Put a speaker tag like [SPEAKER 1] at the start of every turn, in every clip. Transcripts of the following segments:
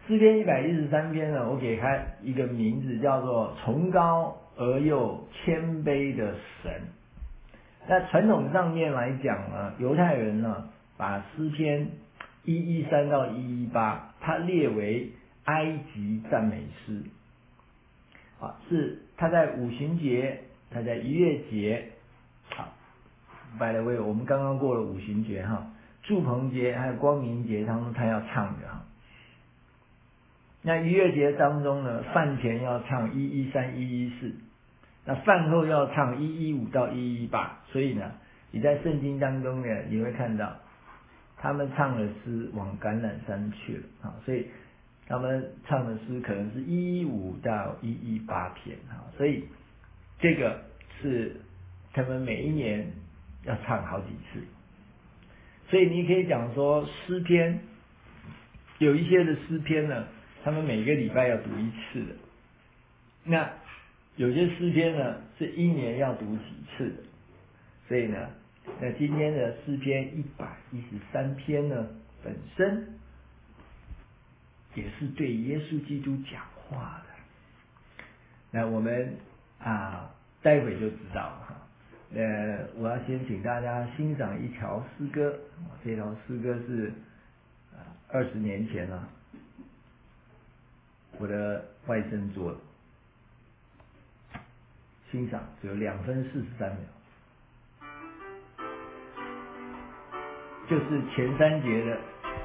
[SPEAKER 1] 诗篇113篇呢，我给它一个名字叫做崇高而又谦卑的神。那传统上面来讲呢，犹太人呢把诗篇113到118，它列为埃及赞美诗。是它在五旬节，它在逾越节。好 ，by the way， 我们刚刚过了五旬节哈，住棚节还有光明节当中，他要唱的哈。那逾越节当中呢，饭前要唱113、114，那饭后要唱115到118。所以呢，你在圣经当中呢，你会看到他们唱的诗往橄榄山去了啊，所以他们唱的诗可能是115到118篇啊，所以这个是他们每一年要唱好几次。所以你可以讲说诗篇有一些的诗篇呢，他们每个礼拜要读一次的，那有些诗篇呢是一年要读几次的。所以呢，那今天的诗篇113篇呢，本身也是对耶稣基督讲话的。那我们待会就知道了哈。我要先请大家欣赏一条诗歌，这条诗歌是20年前我的外甥做的，欣赏只有2分43秒，就是前3节的。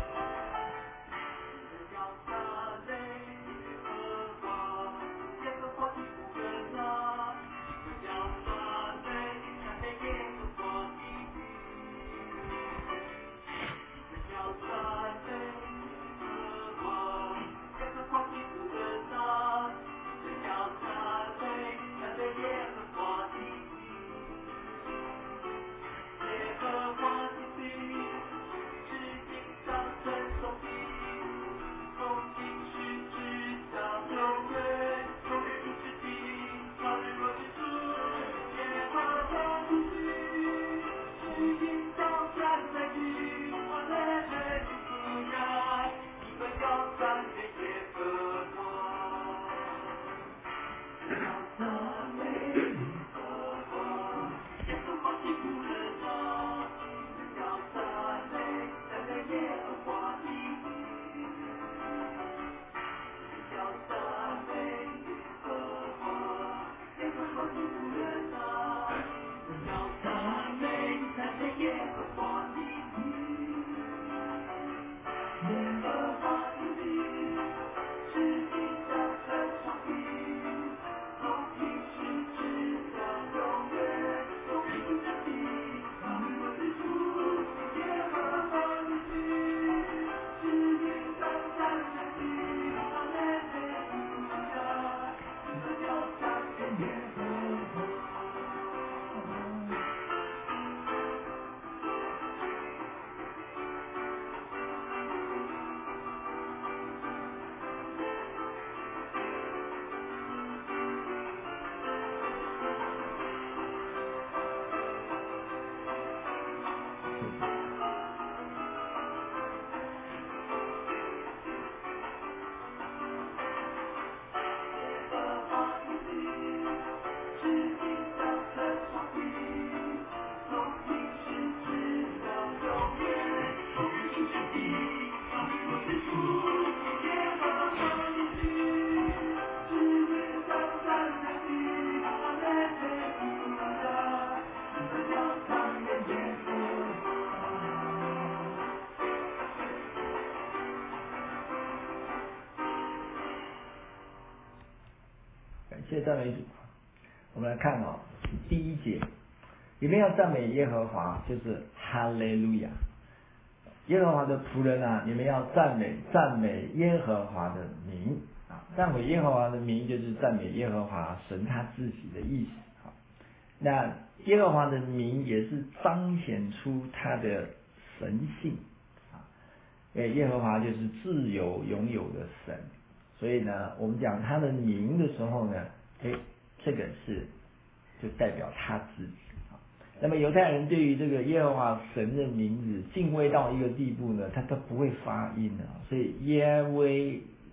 [SPEAKER 1] 谢谢赞美主。我们来看第1节，你们要赞美耶和华，就是哈利路亚。耶和华的仆人啊，你们要赞美耶和华的名啊，赞美耶和华的名就是赞美耶和华神他自己的意思啊。那耶和华的名也是彰显出他的神性啊，耶和华就是自有永有的神，所以呢，我们讲他的名的时候呢，这个是就代表他自己啊。那么犹太人对于这个耶和华神的名字敬畏到一个地步呢，他都不会发音的，所以耶威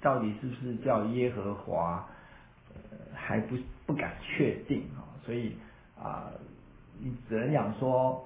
[SPEAKER 1] 到底是不是叫耶和华，还不敢确定啊，所以你只能讲说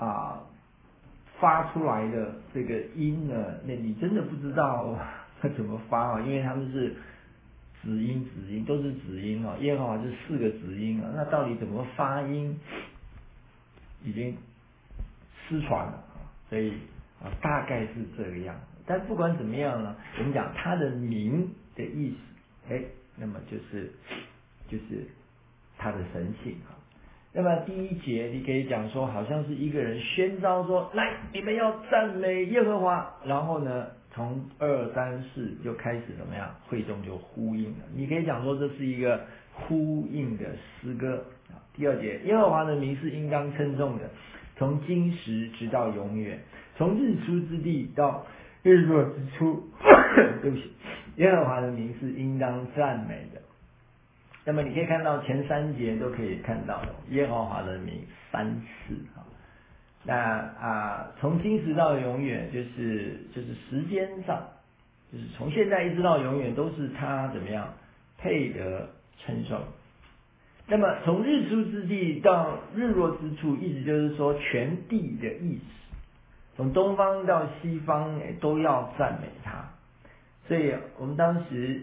[SPEAKER 1] 发出来的这个音呢，那你真的不知道它怎么发啊，因为他们是子音都是子音啊，耶和华是4个子音啊，那到底怎么发音，已经失传了，所以大概是这个样子。但不管怎么样呢，我们讲他的名的意思，那么就是他的神性啊。那么第1节你可以讲说，好像是一个人宣召说，来，你们要赞美耶和华，然后呢，从2、3、4就开始怎么样，会众就呼应了。你可以讲说这是一个呼应的诗歌。第2节，耶和华的名是应当称颂的，从今时直到永远，从日出之地到日落之处对不起，耶和华的名是应当赞美的。那么你可以看到前3节都可以看到耶和华的名3次。那从今时到永远，就是时间上，就是从现在一直到永远都是他怎么样配得称颂。那么从日出之地到日落之处，意思就是说全地的意思，从东方到西方都要赞美他。所以我们当时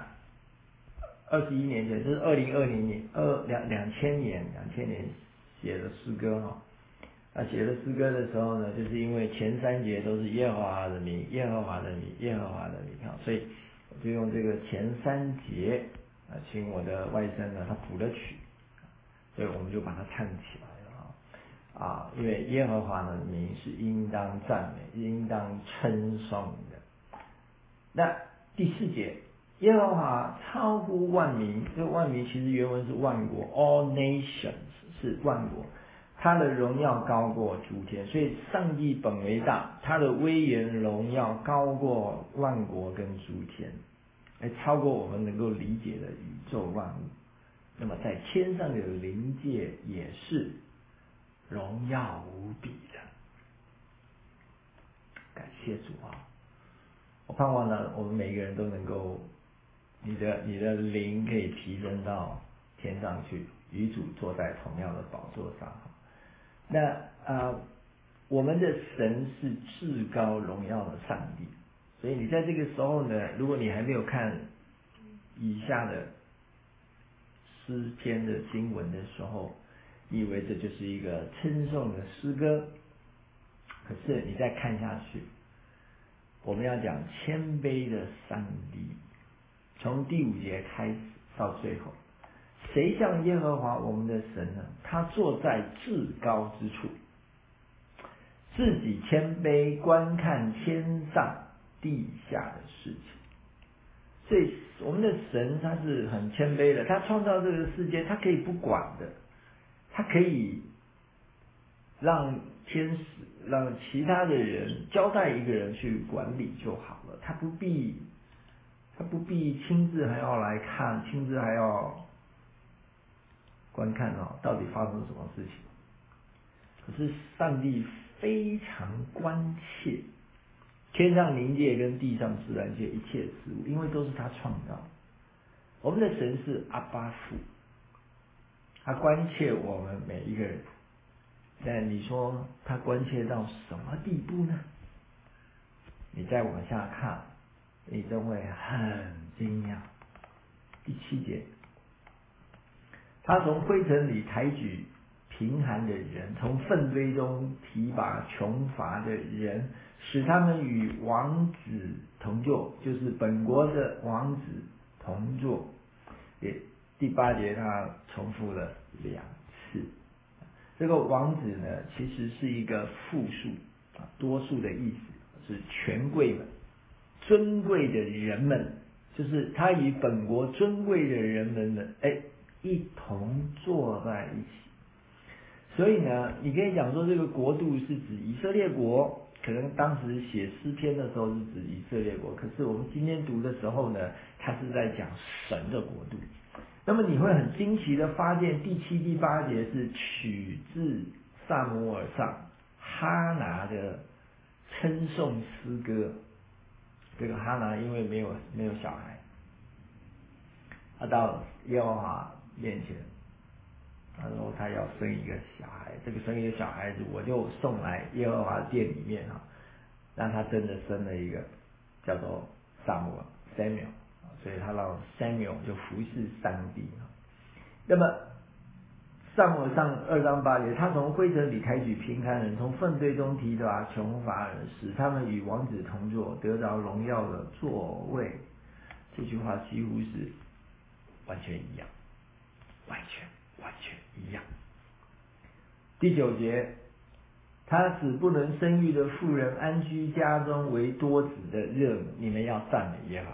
[SPEAKER 1] 21年前，就是2020年2000年写的诗歌写的诗歌的时候呢，就是因为前3节都是耶和华的名，耶和华的名，耶和华的名所以我就用这个前3节请我的外甥呢他谱了曲，所以我们就把它唱起来了因为耶和华的名是应当赞美，应当称颂的。那第4节，耶和华超乎万民，这个万民其实原文是万国 ，all nations 是万国，他的荣耀高过诸天，所以上帝本为大，他的威严荣耀高过万国跟诸天，超过我们能够理解的宇宙万物。那么在天上的灵界也是荣耀无比的。感谢主我盼望呢，我们每个人都能够，你的灵可以提升到天上去，与主坐在同样的宝座上。那我们的神是至高荣耀的上帝，所以你在这个时候呢，如果你还没有看以下的诗篇的经文的时候，你以为这就是一个称颂的诗歌，可是你再看下去，我们要讲谦卑的上帝，从第5节开始到最后，谁像耶和华我们的神呢？他坐在至高之处，自己谦卑，观看天上地下的事情。所以我们的神他是很谦卑的，他创造这个世界，他可以不管的，他可以让天使让其他的人交代一个人去管理就好了，他不必亲自还要来看，亲自还要观看到底发生什么事情。可是上帝非常关切天上灵界跟地上自然界一切事物，因为都是他创造。我们的神是阿爸父，他关切我们每一个人。但你说他关切到什么地步呢？你再往下看，你就会很惊讶。第7节，他从灰尘里抬举贫寒的人，从粪堆中提拔穷乏的人，使他们与王子同坐，就是本国的王子同坐。第8节他重复了2次。这个王子呢，其实是一个复数多数的意思，是权贵们、尊贵的人们，就是他与本国尊贵的人们一同坐在一起。所以呢，你可以讲说这个国度是指以色列国，可能当时写诗篇的时候是指以色列国，可是我们今天读的时候呢，他是在讲神的国度。那么你会很惊奇的发现，第7、第8节是取自撒母耳上哈拿的称颂诗歌。 这个哈拿因为没有小孩，他到耶和华面前，他说他要生一个小孩，这个生一个小孩子我就送来耶和华殿里面让他真的生了一个叫做撒母耳 Samuel， 所以他让 Samuel 就服侍上帝。那么撒母耳上2章8节，他从灰尘里开举贫寒人，从粪堆中提拔穷乏人，使他们与王子同坐，得着荣耀的座位。这句话几乎是完全一样，完全一样。第9节，他使不能生育的妇人安居家中，为多子的热母。你们要赞美耶和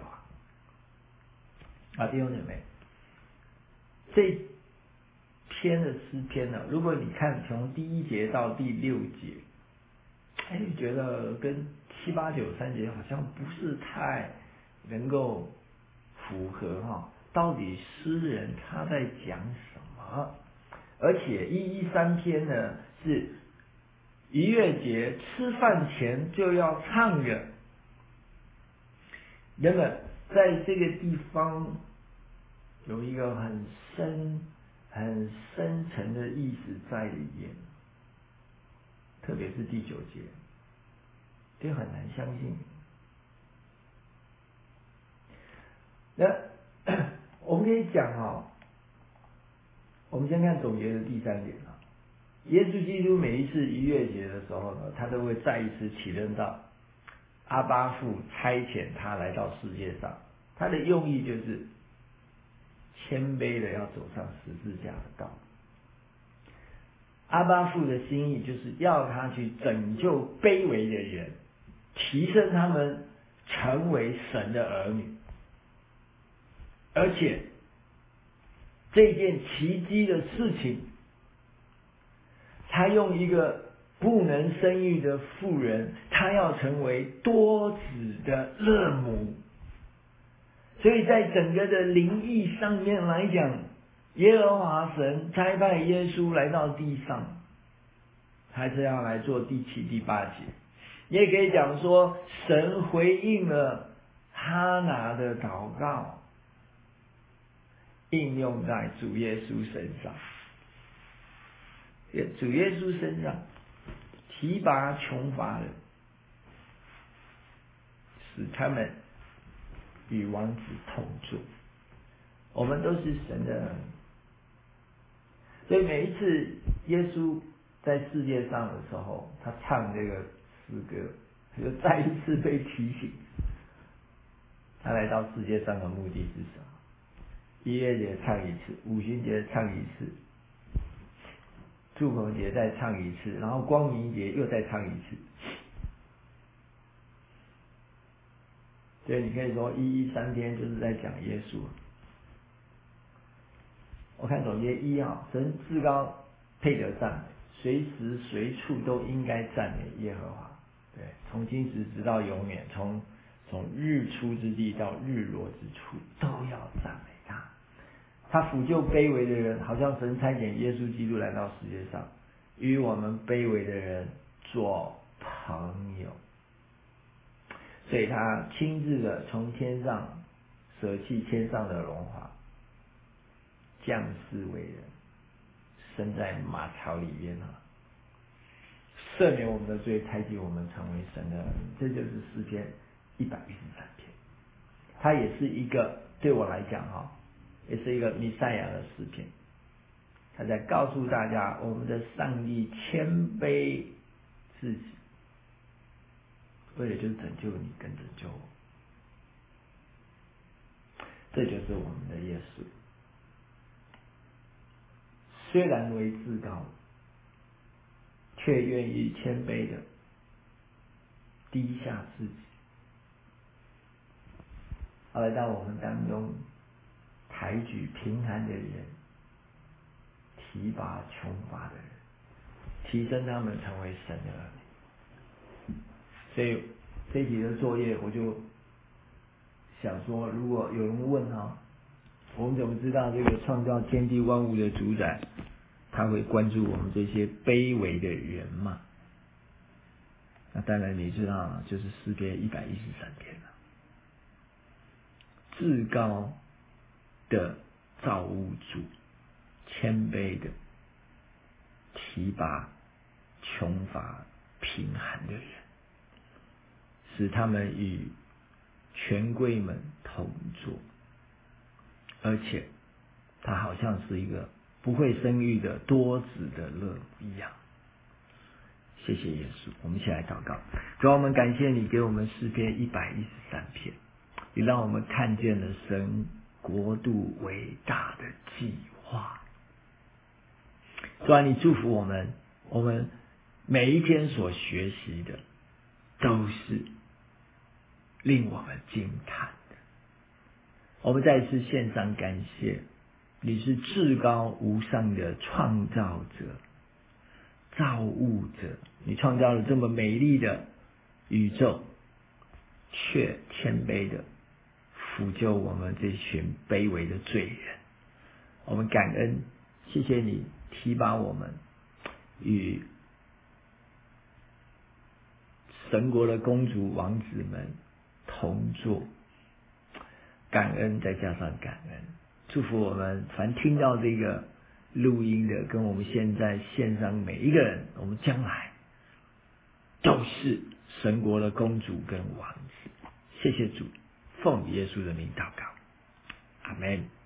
[SPEAKER 1] 华。弟兄姐妹，这篇的诗篇呢，如果你看从第1节到第6节，你觉得跟7、8、9、3节好像不是太能够符合到底诗人他在讲什么？而且1、3篇呢是逾越节吃饭前就要唱的，那么在这个地方有一个很深层的意思在里面，特别是第9节，这很难相信。那我们可以讲我们先看总结的第3点耶稣基督每一次逾越节的时候呢，他都会再一次体认到阿爸父差遣他来到世界上，他的用意就是谦卑的要走上十字架的道。阿爸父的心意就是要他去拯救卑微的人，提升他们成为神的儿女。而且这件奇迹的事情，他用一个不能生育的妇人，他要成为多子的乐母。所以在整个的灵意上面来讲，耶和华神差派耶稣来到地上，还是要来做第7、第8节。也可以讲说，神回应了哈拿的祷告，应用在主耶稣身上。主耶稣身上提拔穷乏人，使他们与王子同坐。我们都是神的儿女，所以每一次耶稣在世界上的时候，他唱这个诗歌，就再一次被提醒，他来到世界上的目的是什么？逾越节唱一次，五旬节唱一次，祝棚节再唱一次，然后光明节又再唱一次。所以你可以说1、3天就是在讲耶稣。我看总结1神至高配得赞美，随时随处都应该赞美耶和华。对，从今时直到永远，从日出之地到日落之处，都要赞美他。他抚救卑微的人，好像神差遣耶稣基督来到世界上，与我们卑微的人做朋友。所以他亲自的从天上舍弃天上的荣华，降世为人，生在马槽里面赦免我们的罪，抬举我们成为神的儿女。这就是诗篇113篇。它也是一个对我来讲也是一个弥赛亚的诗篇。他在告诉大家，我们的上帝谦卑自己，为了就是拯救你跟拯救我。这就是我们的耶稣，虽然为至高，却愿意谦卑的低下自己，来到我们当中，抬举贫寒的人，提拔穷乏的人，提升他们成为神的儿女。所以这一题的作业，我就想说，如果有人问我们怎么知道这个创造天地万物的主宰，他会关注我们这些卑微的人嘛？那当然你知道，就是诗篇113篇了。 至高的造物主谦卑的提拔穷乏贫寒的人，使他们与权贵们同坐，而且他好像是一个不会生育的多子的乐一样。谢谢耶稣，我们一起来祷告。主啊，我们感谢你给我们诗篇113篇，你让我们看见了神国度伟大的计划。主啊，你祝福我们，我们每一天所学习的都是令我们惊叹的。我们再次献上感谢，你是至高无上的创造者、造物者，你创造了这么美丽的宇宙，却谦卑的抚救我们这群卑微的罪人。我们感恩，谢谢你提拔我们与神国的公主王子们同坐，感恩再加上感恩，祝福我们凡听到这个录音的，跟我们现在线上每一个人，我们将来都是神国的公主跟王子。谢谢主，奉耶稣的名祷告，阿们。